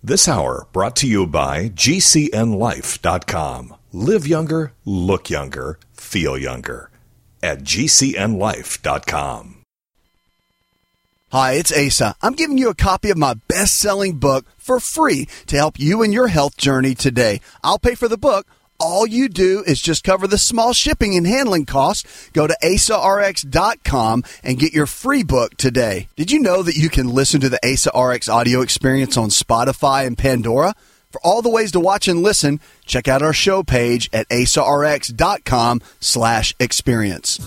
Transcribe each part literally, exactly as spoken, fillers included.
This hour brought to you by G C N life dot com. Live younger, look younger, feel younger at G C N life dot com. Hi, it's Asa. I'm giving you a copy of my best-selling book for free to help you in your health journey today. I'll pay for the book. All you do is just cover the small shipping and handling costs. Go to asa r x dot com and get your free book today. Did you know that you can listen to the AsaRx audio experience on Spotify and Pandora? For all the ways to watch and listen, check out our show page at asa r x dot com slash experience.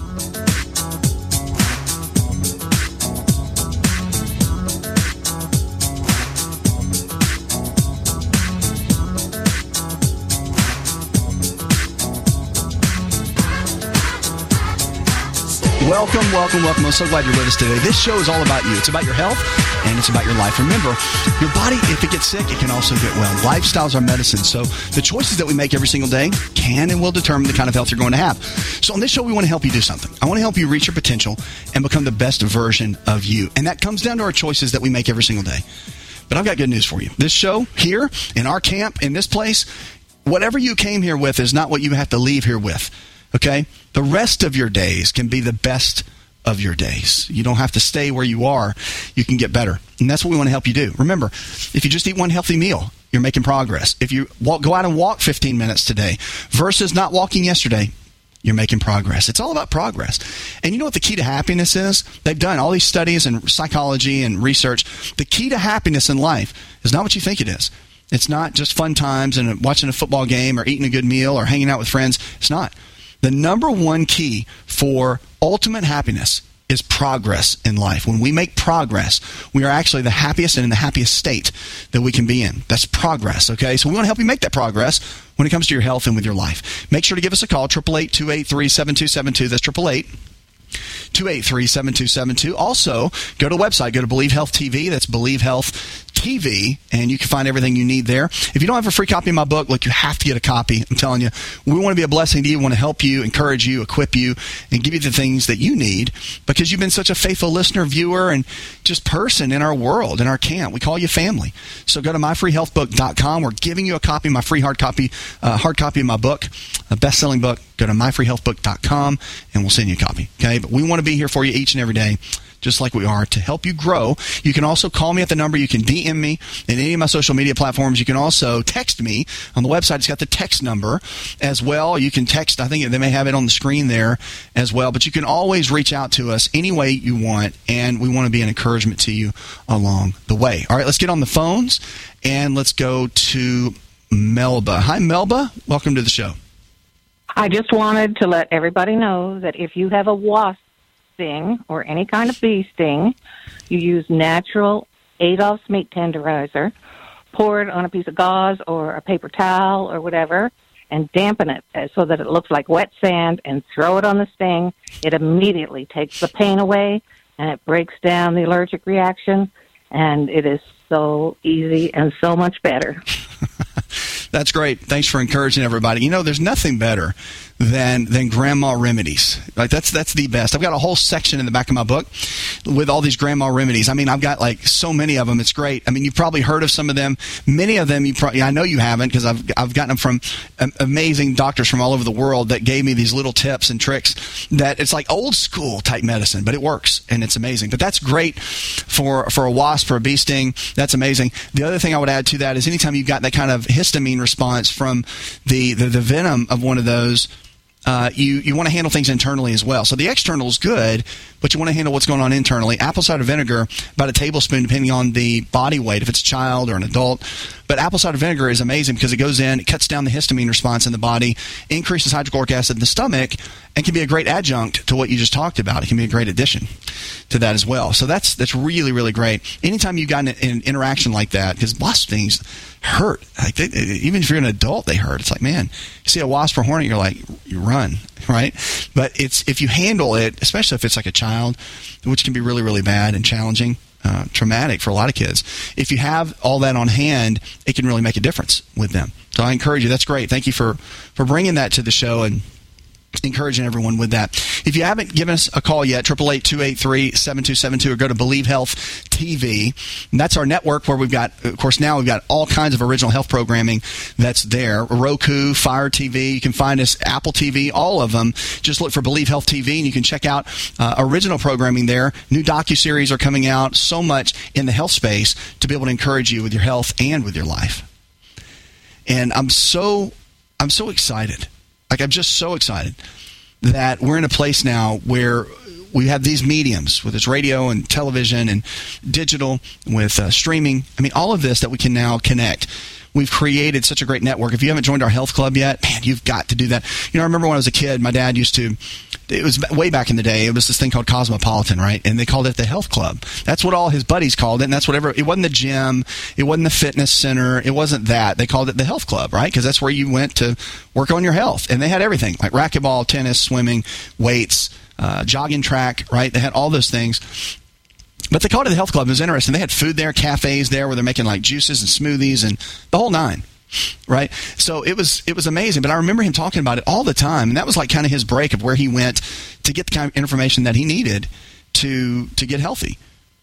Welcome, welcome, welcome. I'm so glad you're with us today. This show is all about you. It's about your health, and it's about your life. Remember, your body, if it gets sick, it can also get well. Lifestyles are medicine, so the choices that we make every single day can and will determine the kind of health you're going to have. So on this show, we want to help you do something. I want to help you reach your potential and become the best version of you. And that comes down to our choices that we make every single day. But I've got good news for you. This show here, in our camp, in this place, whatever you came here with is not what you have to leave here with. Okay? The rest of your days can be the best of your days. You don't have to stay where you are. You can get better. And that's what we want to help you do. Remember, if you just eat one healthy meal, you're making progress. If you walk, go out and walk fifteen minutes today versus not walking yesterday, you're making progress. It's all about progress. And you know what the key to happiness is? They've done all these studies and psychology and research. The key to happiness in life is not what you think it is. It's not just fun times and watching a football game or eating a good meal or hanging out with friends. It's not. The number one key for ultimate happiness is progress in life. When we make progress, we are actually the happiest and in the happiest state that we can be in. That's progress, okay? So we want to help you make that progress when it comes to your health and with your life. Make sure to give us a call, eight eight eight, two eight three, seven two seven two. That's eight eight eight, two eight three, seven two seven two. Also, go to the website. Go to Believe Health T V. That's Believe Health T V, and you can find everything you need there. If you don't have a free copy of my book, look, you have to get a copy. I'm telling you, we want to be a blessing to you. We want to help you, encourage you, equip you, and give you the things that you need because you've been such a faithful listener, viewer, and just person in our world, in our camp. We call you family. So go to my free health book dot com. We're giving you a copy, my free hard copy, uh, hard copy of my book, a best-selling book. Go to my free health book dot com, and we'll send you a copy. Okay, but we want to be here for you each and every day, just like we are, to help you grow. You can also call me at the number. You can D M me in any of my social media platforms. You can also text me on the website. It's got the text number as well. You can text. I think they may have it on the screen there as well. But you can always reach out to us any way you want, and we want to be an encouragement to you along the way. All right, let's get on the phones, and let's go to Melba. Hi, Melba. Welcome to the show. I just wanted to let everybody know that if you have a wasp sting or any kind of bee sting, you use natural Adolph's meat tenderizer, pour it on a piece of gauze or a paper towel or whatever, and dampen it so that it looks like wet sand, and throw it on the sting. It immediately takes the pain away, and it breaks down the allergic reaction, and it is so easy and so much better. That's great. Thanks for encouraging everybody. You know, there's nothing better than than grandma remedies. Like that's that's the best. I've got a whole section in the back of my book with all these grandma remedies. I mean, I've got like so many of them. It's great. I mean, you've probably heard of some of them. Many of them, you probably, I know you haven't, because I've I've gotten them from amazing doctors from all over the world that gave me these little tips and tricks that it's like old school type medicine, but it works and it's amazing. But that's great for for a wasp, for a bee sting. That's amazing. The other thing I would add to that is anytime you've got that kind of histamine response from the the, the venom of one of those, Uh, you, you want to handle things internally as well. So the external is good, but you want to handle what's going on internally. Apple cider vinegar, about a tablespoon, depending on the body weight, if it's a child or an adult. But apple cider vinegar is amazing because it goes in, it cuts down the histamine response in the body, increases hydrochloric acid in the stomach, and can be a great adjunct to what you just talked about. It can be a great addition to that as well. So that's that's really, really great. Anytime you've got an, an interaction like that, because wasp stings hurt. Like they, even if you're an adult, they hurt. It's like, man, you see a wasp or hornet, you're like, you run, right? But it's if you handle it, especially if it's like a child, which can be really, really bad and challenging, uh, traumatic for a lot of kids. If you have all that on hand, it can really make a difference with them. So I encourage you. That's great. Thank you for, for bringing that to the show. And encouraging everyone with that. If you haven't given us a call yet, eight eight eight, two eight three, seven two seven two, or go to Believe Health T V. And that's our network where we've got, of course, now we've got all kinds of original health programming that's there. Roku, Fire T V. You can find us, Apple T V, all of them. Just look for Believe Health T V, and you can check out uh, original programming there. New docuseries are coming out. So much in the health space to be able to encourage you with your health and with your life. And I'm so, I'm so excited. Like, I'm just so excited that we're in a place now where we have these mediums, with this radio and television and digital, with uh, streaming. I mean, all of this that we can now connect. We've created such a great network. If you haven't joined our health club yet, man, you've got to do that. You know, I remember when I was a kid, my dad used to, it was way back in the day, it was this thing called Cosmopolitan, right? And they called it the health club. That's what all his buddies called it, and that's whatever. It wasn't the gym. It wasn't the fitness center. It wasn't that. They called it the health club, right? Because that's where you went to work on your health. And they had everything, like racquetball, tennis, swimming, weights, uh, jogging track, right? They had all those things. But they called it the health club. It was interesting. They had food there, cafes there where they're making like juices and smoothies and the whole nine, right? So it was it was amazing. But I remember him talking about it all the time, and that was like kind of his break of where he went to get the kind of information that he needed to to get healthy.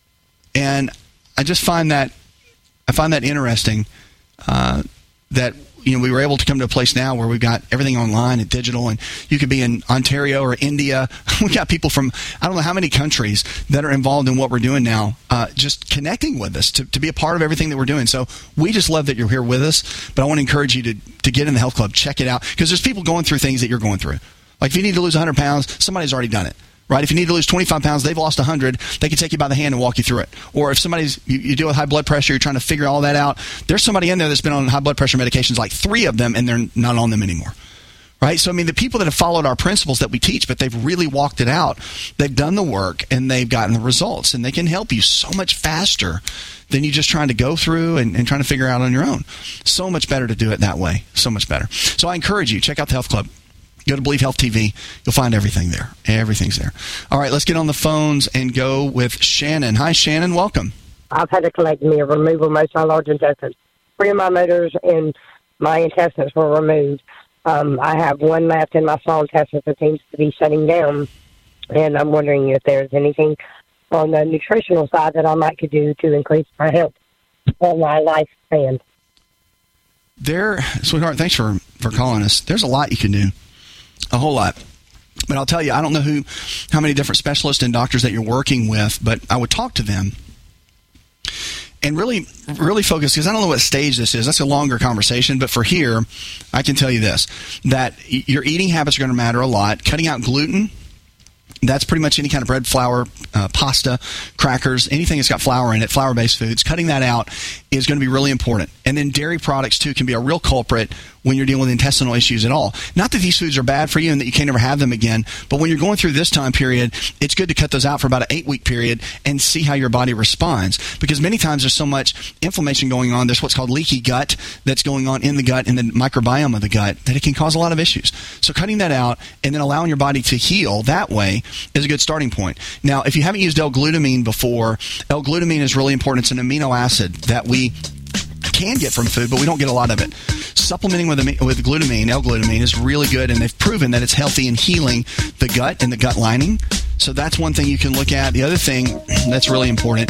And I just find that I find that interesting uh, that. You know, we were able to come to a place now where we've got everything online and digital, and you could be in Ontario or India. We've got people from I don't know how many countries that are involved in what we're doing now, uh, just connecting with us to, to be a part of everything that we're doing. So we just love that you're here with us, but I want to encourage you to, to get in the health club, check it out, because there's people going through things that you're going through. Like if you need to lose one hundred pounds, somebody's already done it. Right? If you need to lose twenty-five pounds, they've lost one hundred, they can take you by the hand and walk you through it. Or if somebody's, you, you deal with high blood pressure, you're trying to figure all that out, there's somebody in there that's been on high blood pressure medications, like three of them, and they're not on them anymore. Right? So, I mean, the people that have followed our principles that we teach, but they've really walked it out, they've done the work, and they've gotten the results. And they can help you so much faster than you just trying to go through and, and trying to figure out on your own. So much better to do it that way. So much better. So I encourage you, check out the Health Club. Go to Believe Health T V. You'll find everything there. Everything's there. All right, let's get on the phones and go with Shannon. Hi, Shannon. Welcome. I've had a colectomy, a removal of most of my large intestines. Three of my motors and my intestines were removed. Um, I have one left in my small intestines that seems to be shutting down, and I'm wondering if there's anything on the nutritional side that I might could do to increase my health or my lifespan. There, sweetheart, thanks for, for calling us. There's a lot you can do. A whole lot. But I'll tell you, I don't know who, how many different specialists and doctors that you're working with, but I would talk to them and really, really focus, because I don't know what stage this is. That's a longer conversation, but for here, I can tell you this, that your eating habits are going to matter a lot. Cutting out gluten, that's pretty much any kind of bread, flour, uh, pasta, crackers, anything that's got flour in it, flour-based foods. Cutting that out is going to be really important. And then dairy products, too, can be a real culprit when you're dealing with intestinal issues at all. Not that these foods are bad for you and that you can't ever have them again, but when you're going through this time period, it's good to cut those out for about an eight-week period and see how your body responds. Because many times there's so much inflammation going on, there's what's called leaky gut that's going on in the gut and the microbiome of the gut, that it can cause a lot of issues. So cutting that out and then allowing your body to heal that way is a good starting point. Now, if you haven't used L-glutamine before, L-glutamine is really important. It's an amino acid that we can get from food, but we don't get a lot of it. Supplementing with with glutamine, L-glutamine, is really good, and they've proven that it's healthy in healing the gut and the gut lining. So that's one thing you can look at. The other thing that's really important,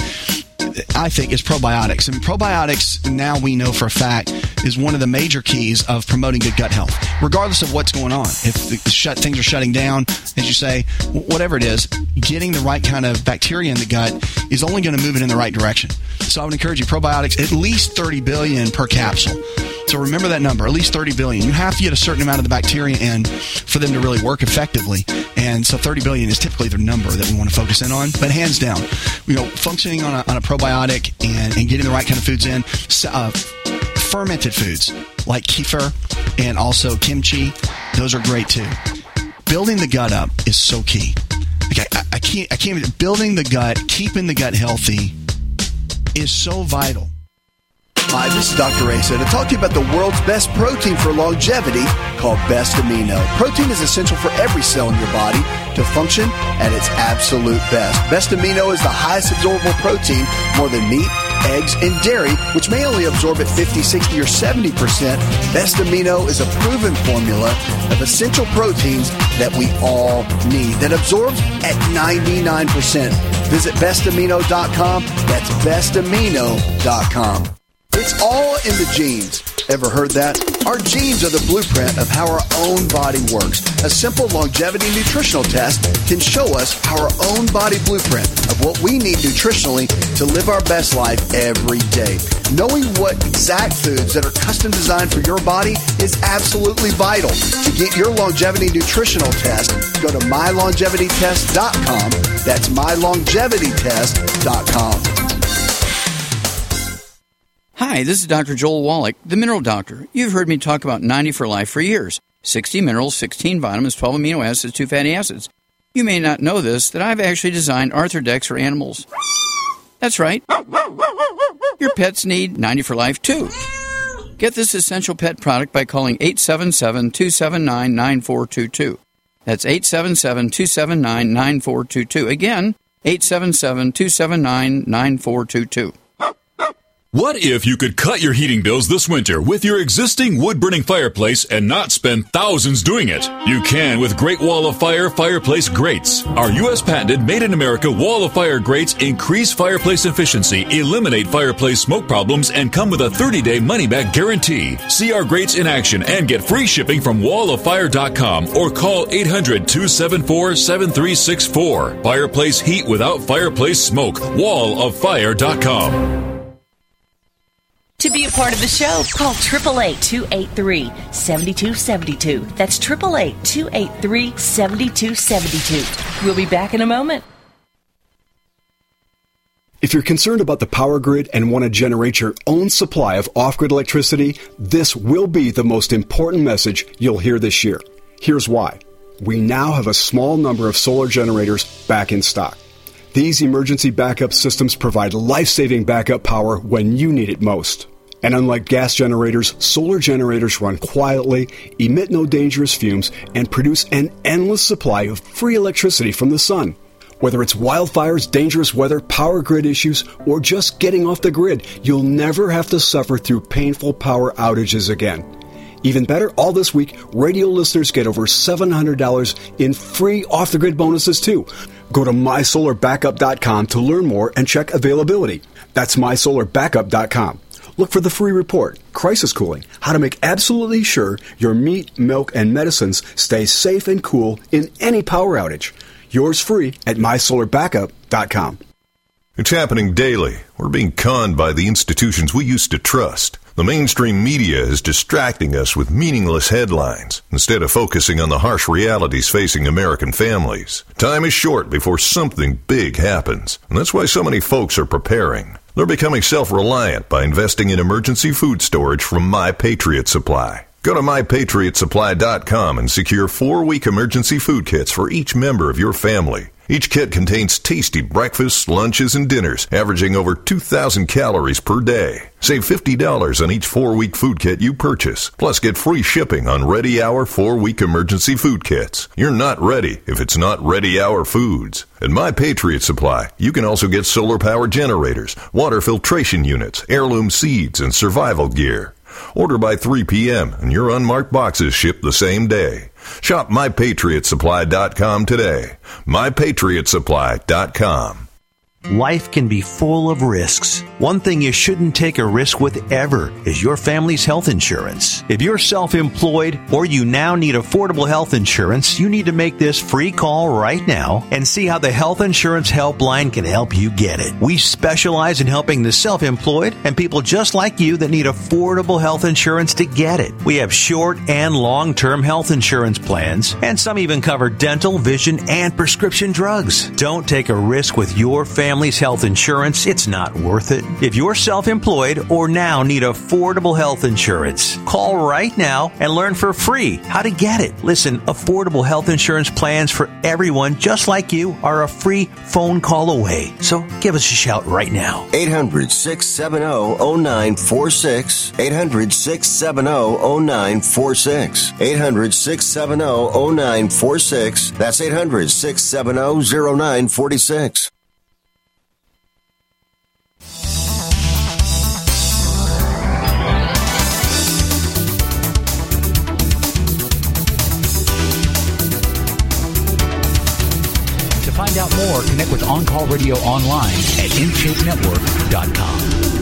I think, is probiotics. And probiotics, now we know for a fact, is one of the major keys of promoting good gut health, regardless of what's going on. If the shut, things are shutting down, as you say, whatever it is, getting the right kind of bacteria in the gut is only going to move it in the right direction. So I would encourage you, probiotics, at least thirty billion per capsule. So remember that number, at least thirty billion. You have to get a certain amount of the bacteria in for them to really work effectively. And so thirty billion is typically the number that we want to focus in on. But hands down, you know, functioning on a, on a probiotic and, and getting the right kind of foods in, uh, fermented foods like kefir and also kimchi, those are great too. Building the gut up is so key. Okay, I, I can't, I can't even, building the gut, keeping the gut healthy is so vital. Hi, this is Doctor Asa to talk to you about the world's best protein for longevity called Best Amino. Protein is essential for every cell in your body to function at its absolute best. Best Amino is the highest absorbable protein, more than meat, eggs, and dairy, which may only absorb at fifty, sixty, or seventy percent. Best Amino is a proven formula of essential proteins that we all need, that absorbs at ninety-nine percent. Visit best amino dot com. That's best amino dot com. It's all in the genes. Ever heard that? Our genes are the blueprint of how our own body works. A simple longevity nutritional test can show us our own body blueprint of what we need nutritionally to live our best life every day. Knowing what exact foods that are custom designed for your body is absolutely vital. To get your longevity nutritional test, go to my longevity test dot com. That's my longevity test dot com. Hi, this is Doctor Joel Wallach, the Mineral Doctor. You've heard me talk about ninety for Life for years. sixty minerals, sixteen vitamins, twelve amino acids, two fatty acids. You may not know this, that I've actually designed Arthrodex for animals. That's right. Your pets need ninety for Life, too. Get this essential pet product by calling eight seven seven, two seven nine, nine four two two. That's eight seven seven, two seven nine, nine four two two. Again, eight seven seven, two seven nine, nine four two two. What if you could cut your heating bills this winter with your existing wood-burning fireplace and not spend thousands doing it? You can with Great Wall of Fire fireplace grates. Our U S patented made-in-America Wall of Fire grates increase fireplace efficiency, eliminate fireplace smoke problems, and come with a thirty-day money-back guarantee. See our grates in action and get free shipping from wall of fire dot com or call eight hundred, two seven four, seven three six four. Fireplace heat without fireplace smoke. wall of fire dot com. To be a part of the show, call eight eight eight, two eight three, seven two seven two. That's eight eight eight, two eight three, seven two seven two. We'll be back in a moment. If you're concerned about the power grid and want to generate your own supply of off-grid electricity, this will be the most important message you'll hear this year. Here's why. We now have a small number of solar generators back in stock. These emergency backup systems provide life-saving backup power when you need it most. And unlike gas generators, solar generators run quietly, emit no dangerous fumes, and produce an endless supply of free electricity from the sun. Whether it's wildfires, dangerous weather, power grid issues, or just getting off the grid, you'll never have to suffer through painful power outages again. Even better, all this week, radio listeners get over seven hundred dollars in free off-the-grid bonuses, too. Go to my solar backup dot com to learn more and check availability. That's my solar backup dot com. Look for the free report, Crisis Cooling, how to make absolutely sure your meat, milk, and medicines stay safe and cool in any power outage. Yours free at my solar backup dot com. It's happening daily. We're being conned by the institutions we used to trust. The mainstream media is distracting us with meaningless headlines instead of focusing on the harsh realities facing American families. Time is short before something big happens, and that's why so many folks are preparing. They're becoming self-reliant by investing in emergency food storage from My Patriot Supply. Go to my patriot supply dot com and secure four-week emergency food kits for each member of your family. Each kit contains tasty breakfasts, lunches, and dinners, averaging over two thousand calories per day. Save fifty dollars on each four-week food kit you purchase. Plus, get free shipping on Ready Hour four-week emergency food kits. You're not ready if it's not Ready Hour foods. At My Patriot Supply, you can also get solar power generators, water filtration units, heirloom seeds, and survival gear. Order by three p.m. and your unmarked boxes ship the same day. Shop my patriot supply dot com today. my patriot supply dot com. Life can be full of risks. One thing you shouldn't take a risk with ever is your family's health insurance. If you're self-employed or you now need affordable health insurance, you need to make this free call right now and see how the Health Insurance Helpline can help you get it. We specialize in helping the self-employed and people just like you that need affordable health insurance to get it. We have short and long-term health insurance plans, and some even cover dental, vision, and prescription drugs. Don't take a risk with your family. Family's health insurance, it's not worth it. If you're self-employed or now need affordable health insurance, call right now and learn for free how to get it. Listen, affordable health insurance plans for everyone just like you are a free phone call away. So give us a shout right now. eight hundred, six seven zero, zero nine four six. eight hundred, six seven zero, zero nine four six. eight hundred, six seven zero, zero nine four six. That's eight hundred, six seven zero, zero nine four six. more, connect with On Call Radio online at in shape network dot com.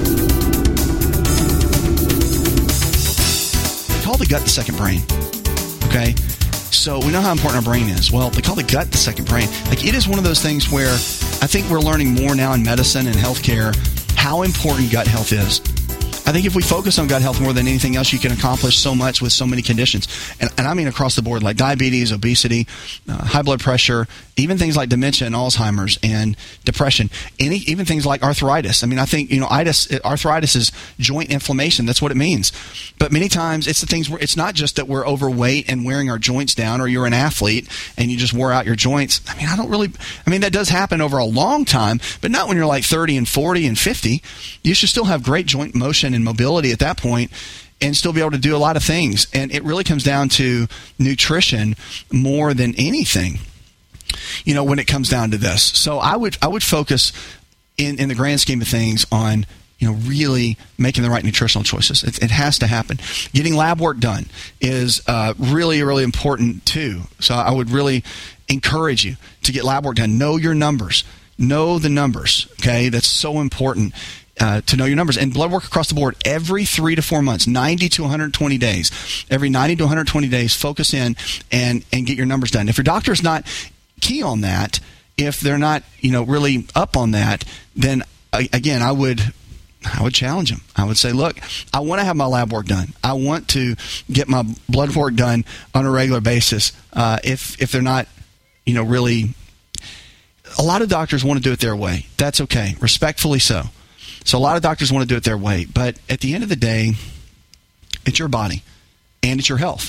They call the gut the second brain. Okay? So we know how important our brain is. Well, they call the gut the second brain. Like, it is one of those things where I think we're learning more now in medicine and healthcare how important gut health is. I think if we focus on gut health more than anything else, you can accomplish so much with so many conditions. And, and I mean across the board, like diabetes, obesity, uh, high blood pressure, even things like dementia and Alzheimer's and depression, any, even things like arthritis. I mean, I think, you know, itis, arthritis is joint inflammation. That's what it means. But many times it's the things where it's not just that we're overweight and wearing our joints down, or you're an athlete and you just wore out your joints. I mean, I don't really, I mean, that does happen over a long time, but not when you're like thirty and forty and fifty. You should still have great joint motion and mobility at that point and still be able to do a lot of things. And it really comes down to nutrition more than anything, you know, when it comes down to this. So I would I would focus in, in the grand scheme of things on, you know, really making the right nutritional choices. It, it has to happen. Getting lab work done is uh, really, really important too. So I would really encourage you to get lab work done. Know your numbers. Know the numbers, okay? That's so important. Uh, to know your numbers. And blood work across the board every three to four months, ninety to one hundred twenty days. Every ninety to one hundred twenty days, focus in and, and get your numbers done. If your doctor's not key on that, if they're not, you know, really up on that, then uh, again, I would I would challenge them. I would say, look, I want to have my lab work done. I want to get my blood work done on a regular basis. Uh, if if they're not, you know, really, a lot of doctors want to do it their way. That's okay, respectfully so. So a lot of doctors want to do it their way. But at the end of the day, it's your body and it's your health.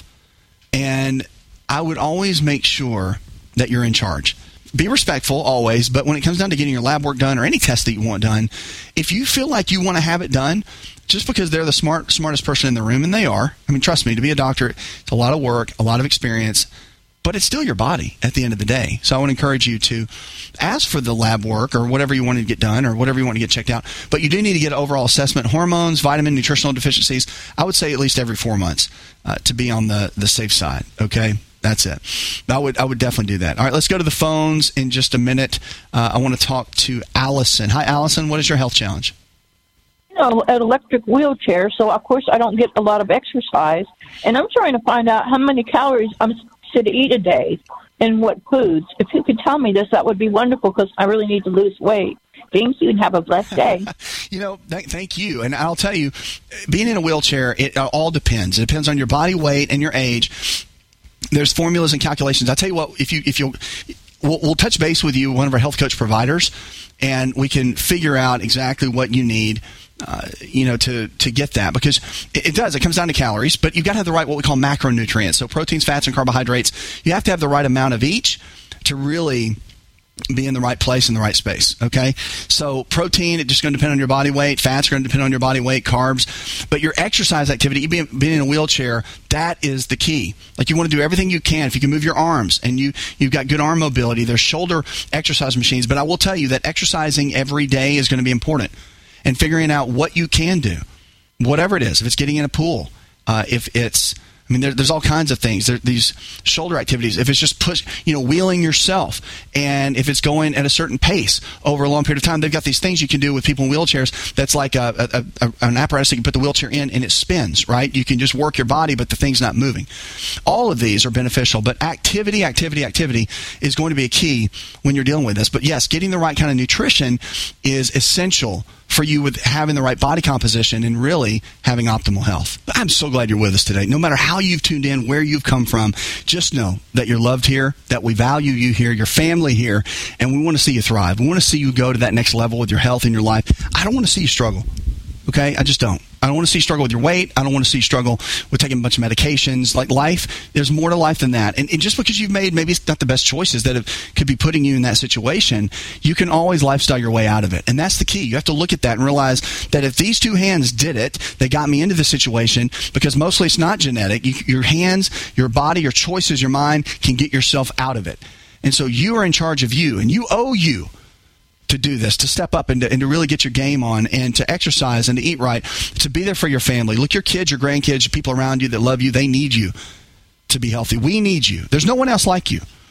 And I would always make sure that you're in charge. Be respectful always, but when it comes down to getting your lab work done or any test that you want done, if you feel like you want to have it done just because they're the smart, smartest person in the room, and they are, I mean, trust me, to be a doctor, it's a lot of work, a lot of experience, but it's still your body at the end of the day. So I would encourage you to ask for the lab work or whatever you want to get done or whatever you want to get checked out. But you do need to get an overall assessment. Hormones, vitamin, nutritional deficiencies, I would say at least every four months uh, to be on the, the safe side, okay? That's it. I would I would definitely do that. All right, let's go to the phones in just a minute. Uh, I want to talk to Allison. Hi, Allison. What is your health challenge? You know, an electric wheelchair, so of course I don't get a lot of exercise, and I'm trying to find out how many calories I'm to eat a day and what foods. If you could tell me this, that would be wonderful because I really need to lose weight. Thank you and have a blessed day. You know, th- thank you. And I'll tell you, being in a wheelchair, it uh, all depends. It depends on your body weight and your age. There's formulas and calculations. I'll tell you what, if you, if you'll, we'll, we'll touch base with you, one of our health coach providers, and we can figure out exactly what you need Uh, you know, to, to get that, because it, it does. It comes down to calories, but you've got to have the right, what we call macronutrients. So proteins, fats, and carbohydrates. You have to have the right amount of each to really be in the right place in the right space. Okay. So protein, it's just going to depend on your body weight. Fats are going to depend on your body weight, carbs, but your exercise activity, being, being in a wheelchair, that is the key. Like, you want to do everything you can. If you can move your arms and you, you've got good arm mobility, there's shoulder exercise machines, but I will tell you that exercising every day is going to be important. And figuring out what you can do, whatever it is. If it's getting in a pool, uh, if it's, I mean, there, there's all kinds of things. There, these shoulder activities. If it's just push, you know, wheeling yourself, and if it's going at a certain pace over a long period of time, they've got these things you can do with people in wheelchairs. That's like a, a, a, an apparatus that you can put the wheelchair in, and it spins. Right? You can just work your body, but the thing's not moving. All of these are beneficial, but activity, activity, activity is going to be a key when you're dealing with this. But yes, getting the right kind of nutrition is essential for you with having the right body composition and really having optimal health. I'm so glad you're with us today. No matter how you've tuned in, where you've come from, just know that you're loved here, that we value you here, your family here, and we want to see you thrive. We want to see you go to that next level with your health and your life. I don't want to see you struggle. Okay? I just don't. I don't want to see you struggle with your weight. I don't want to see you struggle with taking a bunch of medications. Like, life, there's more to life than that. And, and just because you've made maybe it's not the best choices that have, could be putting you in that situation, you can always lifestyle your way out of it. And that's the key. You have to look at that and realize that if these two hands did it, they got me into this situation, because mostly it's not genetic. You, your hands, your body, your choices, your mind can get yourself out of it. And so you are in charge of you, and you owe you to do this, to step up and to, and to really get your game on, and to exercise and to eat right, to be there for your family. Look, your kids, your grandkids, people around you that love you, they need you to be healthy. We need you. There's no one else like you.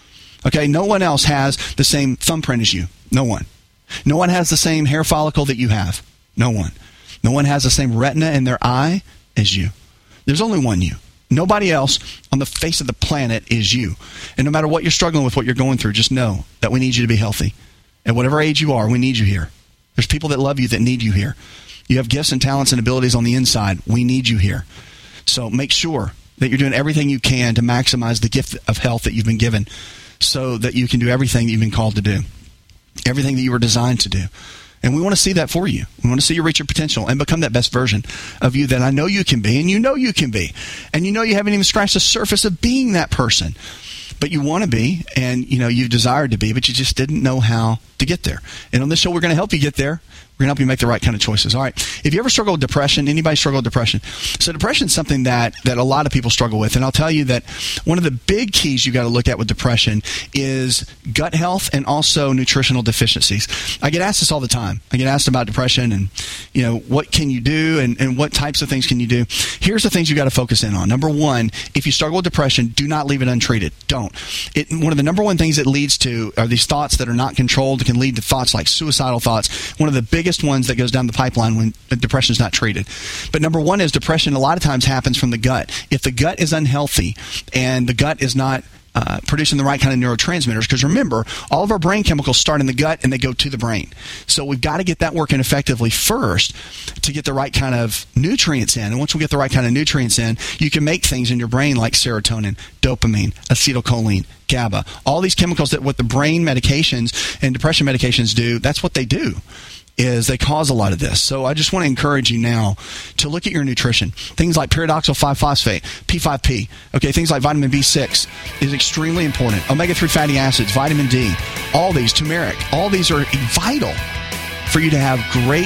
Okay, no one else has the same thumbprint as you. No one. No one has the same hair follicle that you have. No one. No one has the same retina in their eye as you. There's only one you. Nobody else on the face of the planet is you. And no matter what you're struggling with, what you're going through, just know that we need you to be healthy. At whatever age you are, we need you here. There's people that love you that need you here. You have gifts and talents and abilities on the inside. We need you here. So make sure that you're doing everything you can to maximize the gift of health that you've been given so that you can do everything that you've been called to do, everything that you were designed to do. And we want to see that for you. We want to see you reach your potential and become that best version of you that I know you can be, and you know you can be. And you know you haven't even scratched the surface of being that person. But you want to be, and you know you've desired to be, but you just didn't know how to get there. And on this show, we're going to help you get there. We're going to help you make the right kind of choices. All right. If you ever struggle with depression, anybody struggle with depression? So depression is something that, that a lot of people struggle with. And I'll tell you that one of the big keys you got to look at with depression is gut health and also nutritional deficiencies. I get asked this all the time. I get asked about depression and, you know, what can you do and, and what types of things can you do? Here's the things you got to focus in on. Number one, if you struggle with depression, do not leave it untreated. Don't. It, one of the number one things it leads to are these thoughts that are not controlled. It can lead to thoughts like suicidal thoughts. One of the biggest ones that goes down the pipeline when depression is not treated. But number one is depression a lot of times happens from the gut. If the gut is unhealthy and the gut is not uh, producing the right kind of neurotransmitters, because remember, all of our brain chemicals start in the gut and they go to the brain. So we've got to get that working effectively first to get the right kind of nutrients in. And once we get the right kind of nutrients in, you can make things in your brain like serotonin, dopamine, acetylcholine, GABA. All these chemicals that what the brain medications and depression medications do, that's what they do. Is they cause a lot of this. So I just want to encourage you now to look at your nutrition. Things like pyridoxal five phosphate, P five P, okay, things like vitamin B six is extremely important. omega three fatty acids, vitamin D, all these, turmeric, all these are vital for you to have great,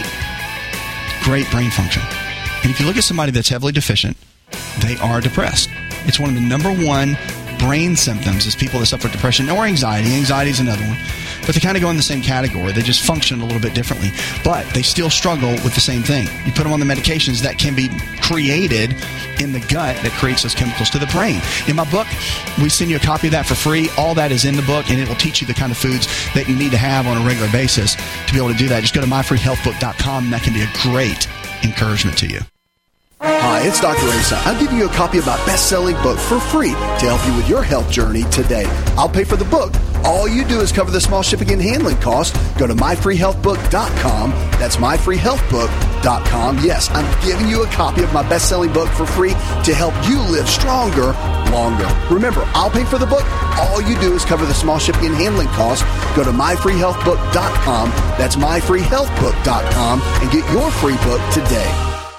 great brain function. And if you look at somebody that's heavily deficient, they are depressed. It's one of the number one brain symptoms is people that suffer depression or anxiety. Anxiety is another one. But they kind of go in the same category. They just function a little bit differently. But they still struggle with the same thing. You put them on the medications that can be created in the gut that creates those chemicals to the brain. In my book, we send you a copy of that for free. All that is in the book, and it will teach you the kind of foods that you need to have on a regular basis to be able to do that. Just go to my free health book dot com, and that can be a great encouragement to you. Hi, it's Doctor Asa. I'll give you a copy of my best-selling book for free to help you with your health journey today. I'll pay for the book. All you do is cover the small shipping and handling costs. Go to my free health book dot com. That's my free health book dot com. Yes, I'm giving you a copy of my best-selling book for free to help you live stronger, longer. Remember, I'll pay for the book. All you do is cover the small shipping and handling costs. Go to my free health book dot com. That's my free health book dot com and get your free book today.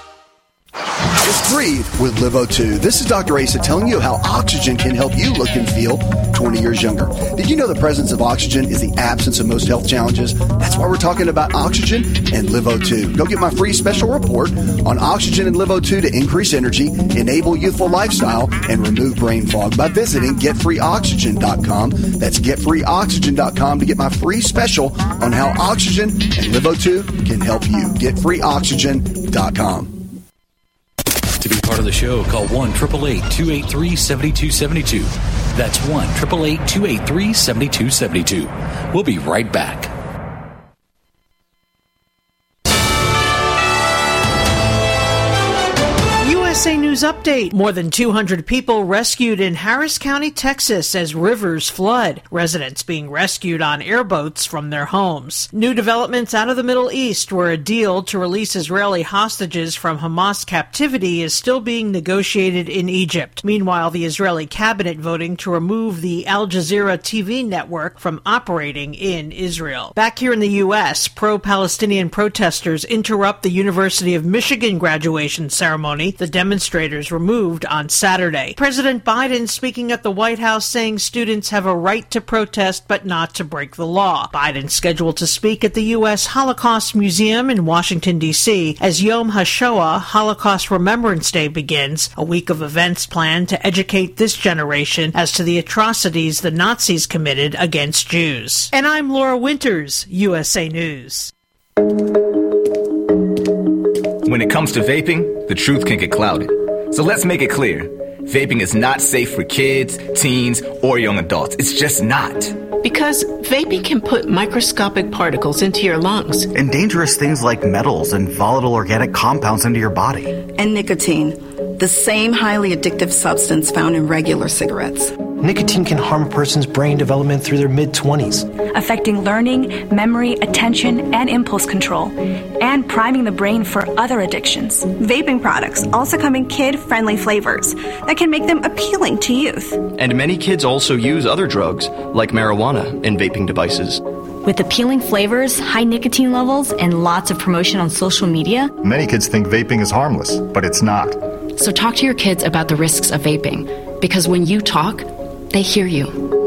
Just breathe with Live O two. This is Doctor Asa telling you how oxygen can help you look and feel twenty years younger. Did you know the presence of oxygen is the absence of most health challenges? That's why we're talking about oxygen and Live O two. Go get my free special report on oxygen and Live O two to increase energy, enable youthful lifestyle, and remove brain fog by visiting get free oxygen dot com. That's get free oxygen dot com to get my free special on how oxygen and Live O two can help you. get free oxygen dot com. To be part of the show, call one eight eight eight, two eight three, seven two seven two. That's one eight eight eight, two eight three, seven two seven two. We'll be right back. U S A News Update. More than two hundred people rescued in Harris County, Texas as rivers flood. Residents being rescued on airboats from their homes. New developments out of the Middle East where a deal to release Israeli hostages from Hamas captivity is still being negotiated in Egypt. Meanwhile, the Israeli cabinet voting to remove the Al Jazeera T V network from operating in Israel. Back here in the U S, pro-Palestinian protesters interrupt the University of Michigan graduation ceremony. The demonstrators removed on Saturday. President Biden speaking at the White House saying students have a right to protest but not to break the law. Biden scheduled to speak at the U S Holocaust Museum in Washington, D C as Yom HaShoah, Holocaust Remembrance Day, begins, a week of events planned to educate this generation as to the atrocities the Nazis committed against Jews. And I'm Laura Winters, U S A News. When it comes to vaping, the truth can get clouded. So let's make it clear. Vaping is not safe for kids, teens, or young adults. It's just not. Because vaping can put microscopic particles into your lungs. And dangerous things like metals and volatile organic compounds into your body. And nicotine, the same highly addictive substance found in regular cigarettes. Nicotine can harm a person's brain development through their mid-twenties, affecting learning, memory, attention, and impulse control, and priming the brain for other addictions. Vaping products also come in kid-friendly flavors that can make them appealing to youth. And many kids also use other drugs, like marijuana, in vaping devices. With appealing flavors, high nicotine levels, and lots of promotion on social media, many kids think vaping is harmless, but it's not. So talk to your kids about the risks of vaping, because when you talk, they hear you.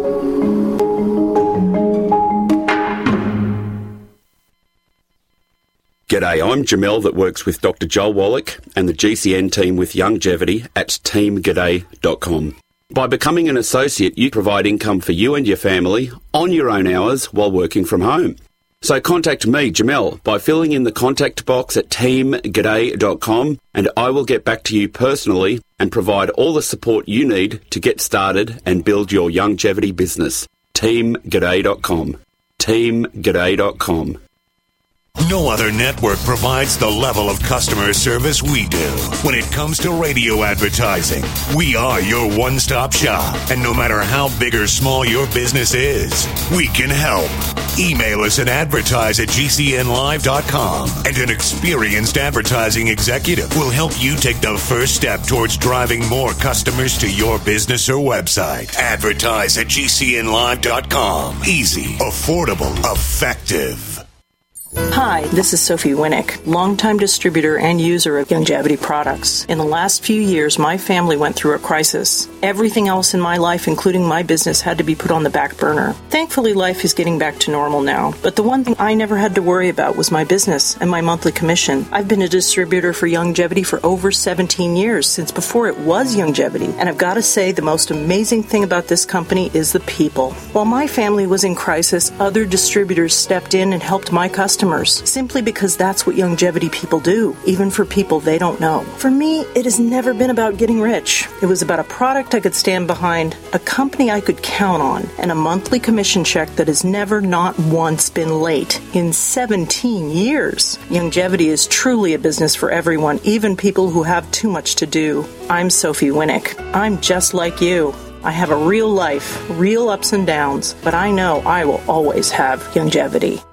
G'day, I'm Jamel that works with Doctor Joel Wallach and the G C N team with Youngevity at team g'day dot com. By becoming an associate, you provide income for you and your family on your own hours while working from home. So contact me, Jamel, by filling in the contact box at team g'day dot com, and I will get back to you personally and provide all the support you need to get started and build your Youngevity business. team g'day dot com. team g'day dot com. No other network provides the level of customer service we do. When it comes to radio advertising, we are your one-stop shop. And no matter how big or small your business is, we can help. Email us at advertise at g c n live dot com, and an experienced advertising executive will help you take the first step towards driving more customers to your business or website. Advertise at g c n live dot com. Easy, affordable, effective. Hi, this is Sophie Winnick, longtime distributor and user of Youngevity products. In the last few years, my family went through a crisis. Everything else in my life, including my business, had to be put on the back burner. Thankfully, life is getting back to normal now. But the one thing I never had to worry about was my business and my monthly commission. I've been a distributor for Youngevity for over seventeen years, since before it was Youngevity. And I've got to say, the most amazing thing about this company is the people. While my family was in crisis, other distributors stepped in and helped my customers. Simply because that's what Youngevity people do, even for people they don't know. For me, it has never been about getting rich. It was about a product I could stand behind, a company I could count on, and a monthly commission check that has never not once been late in seventeen years. Youngevity is truly a business for everyone, even people who have too much to do. I'm Sophie Winnick. I'm just like you. I have a real life, real ups and downs, but I know I will always have Youngevity.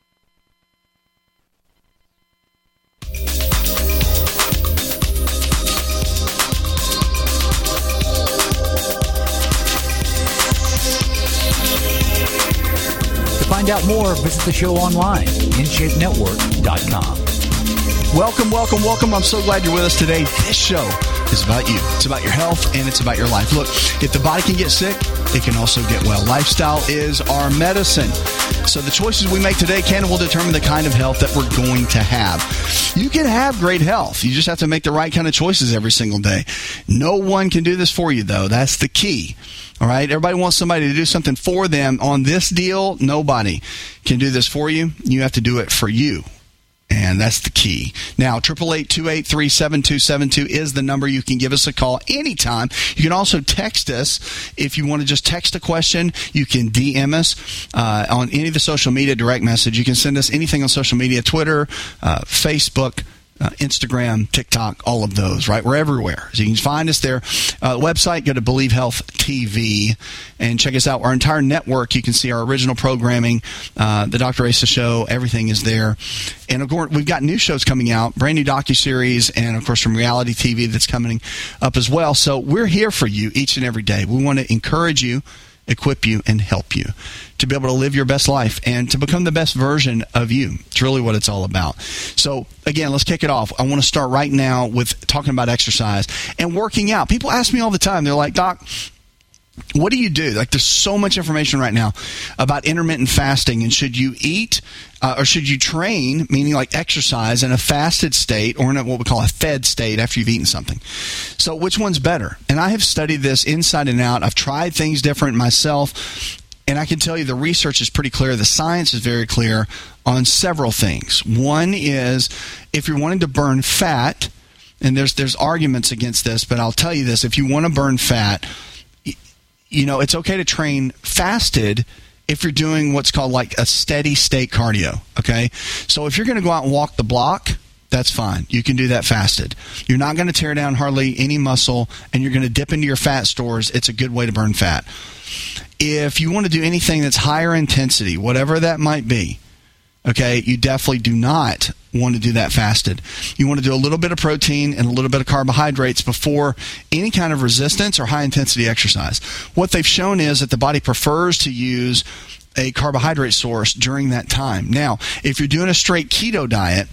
Find out more, visit the show online, in shape network dot com. Welcome, welcome, welcome. I'm so glad you're with us today. This show is about you. It's about your health, and it's about your life. Look, if the body can get sick, it can also get well. Lifestyle is our medicine. So the choices we make today can and will determine the kind of health that we're going to have. You can have great health. You just have to make the right kind of choices every single day. No one can do this for you, though. That's the key. All right? Everybody wants somebody to do something for them. On this deal, nobody can do this for you. You have to do it for you. And that's the key. Now, eight eight eight, two eight three, seven two seven two is the number. You can give us a call anytime. You can also text us if you want to just text a question. You can D M us uh, on any of the social media, direct message. You can send us anything on social media, Twitter, uh, Facebook, Uh, Instagram, TikTok, all of those, right? We're everywhere. So you can find us there. Uh, website, go to Believe Health T V and check us out. Our entire network, you can see our original programming, uh, the Doctor Asa Show, everything is there. And of course, we've got new shows coming out, brand new docuseries, and of course from reality T V that's coming up as well. So we're here for you each and every day. We want to encourage you, equip you, and help you to be able to live your best life and to become the best version of you. It's really what it's all about. So, again, let's kick it off. I want to start right now with talking about exercise and working out. People ask me all the time. They're like, Doc, what do you do? Like, there's so much information right now about intermittent fasting, and should you eat uh, or should you train, meaning like exercise, in a fasted state or in a, what we call a fed state after you've eaten something. So which one's better? And I have studied this inside and out. I've tried things different myself, and I can tell you the research is pretty clear. The science is very clear on several things. One is if you're wanting to burn fat, and there's there's arguments against this, but I'll tell you this: if you want to burn fat, you know, it's okay to train fasted if you're doing what's called like a steady state cardio. Okay, so if you're going to go out and walk the block, that's fine. You can do that fasted. You're not going to tear down hardly any muscle, and you're going to dip into your fat stores. It's a good way to burn fat. If you want to do anything that's higher intensity, whatever that might be, okay, you definitely do not want to do that fasted. You want to do a little bit of protein and a little bit of carbohydrates before any kind of resistance or high-intensity exercise. What they've shown is that the body prefers to use a carbohydrate source during that time. Now, if you're doing a straight keto diet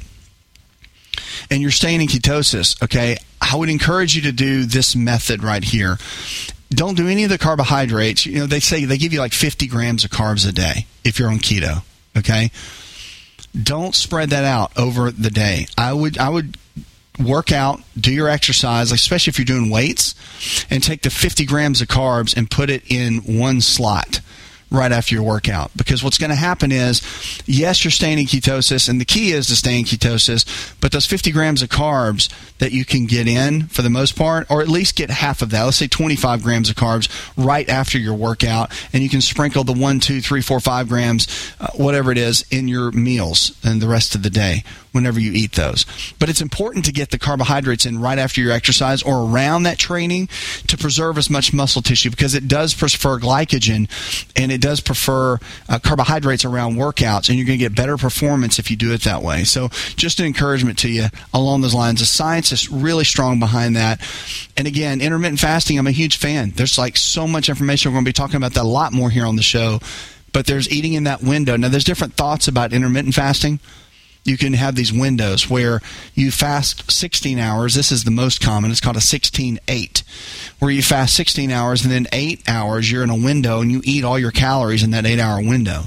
and you're staying in ketosis, okay, I would encourage you to do this method right here. Don't do any of the carbohydrates. You know, they say they give you like fifty grams of carbs a day if you're on keto, okay? Don't spread that out over the day. I would I would work out, do your exercise, especially if you're doing weights, and take the fifty grams of carbs and put it in one slot right after your workout. Because what's going to happen is, yes, you're staying in ketosis, and the key is to stay in ketosis, but those fifty grams of carbs that you can get in for the most part, or at least get half of that, let's say twenty-five grams of carbs right after your workout, and you can sprinkle the one, two, three, four, five grams, uh, whatever it is, in your meals and the rest of the day whenever you eat those. But it's important to get the carbohydrates in right after your exercise or around that training to preserve as much muscle tissue, because it does prefer glycogen and it does prefer uh, carbohydrates around workouts, and you're going to get better performance if you do it that way. So just an encouragement to you along those lines. The science is really strong behind that. And again, intermittent fasting, I'm a huge fan. There's like so much information. We're going to be talking about that a lot more here on the show. But there's eating in that window. Now, there's different thoughts about intermittent fasting. You can have these windows where you fast sixteen hours. This is the most common. It's called a sixteen eight, where you fast sixteen hours and then eight hours you're in a window and you eat all your calories in that eight-hour window.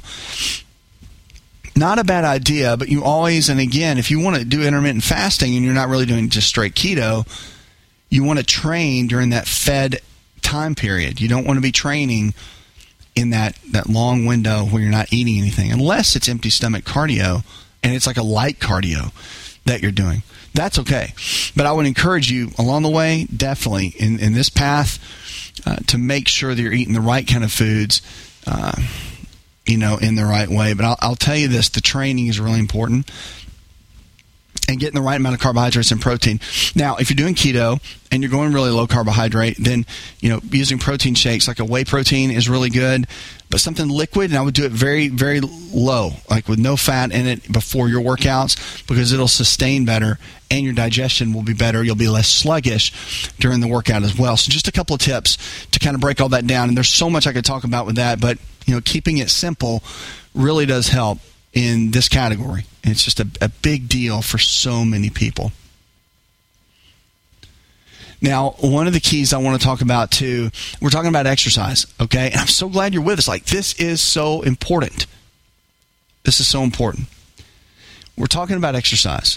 Not a bad idea, but you always, and again, if you want to do intermittent fasting and you're not really doing just straight keto, you want to train during that fed time period. You don't want to be training in that, that long window where you're not eating anything, unless it's empty stomach cardio, and it's like a light cardio that you're doing. That's okay. But I would encourage you along the way, definitely, in, in this path, uh, to make sure that you're eating the right kind of foods, uh, you know, in the right way. But I'll, I'll tell you this, the training is really important, and getting the right amount of carbohydrates and protein. Now, if you're doing keto and you're going really low carbohydrate, then, you know, using protein shakes like a whey protein is really good. But something liquid, and I would do it very, very low, like with no fat in it before your workouts, because it'll sustain better and your digestion will be better. You'll be less sluggish during the workout as well. So just a couple of tips to kind of break all that down. And there's so much I could talk about with that, but, you know, keeping it simple really does help in this category. And it's just a, a big deal for so many people. Now, one of the keys I want to talk about too, we're talking about exercise, okay? And I'm so glad you're with us. Like, this is so important. This is so important. We're talking about exercise.